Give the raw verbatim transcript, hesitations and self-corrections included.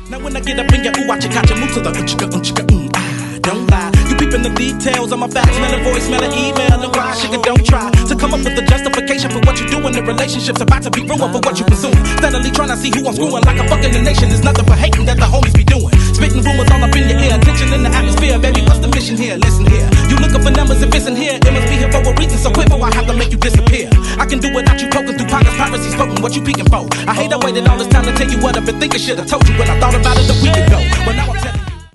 Now when I get up in your ooh, watch it, got you move to the unchika, unchika, mm, ah, don't lie. You peeping the details of my facts, smell a voice, smell an email, and why, sugar, don't try to come up with a justification for what you do in the relationship's about to be ruined for what you consume. Steadily trying to see who I'm screwing like a fucking the nation. There's nothing but hating that the homies be doing. Spitting rumors all up in your ear, attention in the atmosphere, baby, what's the mission here? Listen here, you looking for numbers if it's in here, it must be here for a reason, so quick before I have to make you disappear. I can do without you poking through pockets, piracy, spoken, what you peeking for. I hate I waited all this time to tell you what I've been thinking, should've told you when I thought about it a week ago.